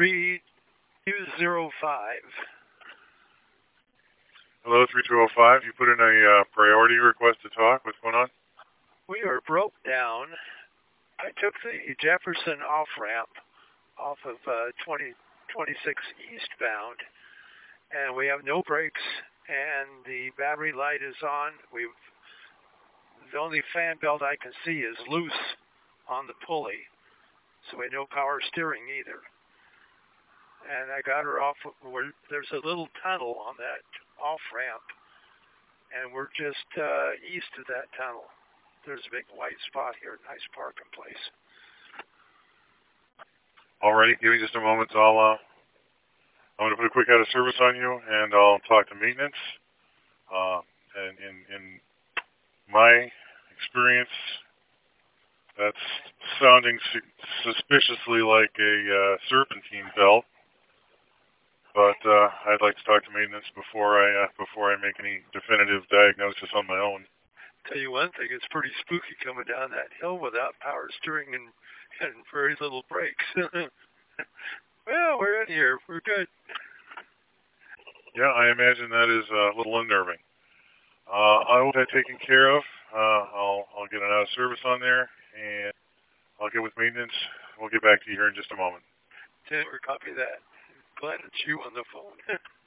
3205. Hello, 3205. You put in a priority request to talk. What's going on? We are broke down. I took the Jefferson off-ramp off of 2026 eastbound, and we have no brakes, and the battery light is on. The only fan belt I can see is loose on the pulley, so we have no power steering either. And I got her off where there's a little tunnel on that off-ramp, and we're just east of that tunnel. There's a big white spot here, nice parking place. Alrighty, give me just a moment. I'm going to put a quick out of service on you, and I'll talk to maintenance. And in my experience, that's sounding suspiciously like a serpentine belt. But I'd like to talk to maintenance before I make any definitive diagnosis on my own. Tell you one thing, it's pretty spooky coming down that hill without power steering and very little brakes. Well, we're in here. We're good. Yeah, I imagine that is a little unnerving. I will have that taken care of. I'll get an out of service on there, and I'll get with maintenance. We'll get back to you here in just a moment. Never copy that. Glad it's you on the phone.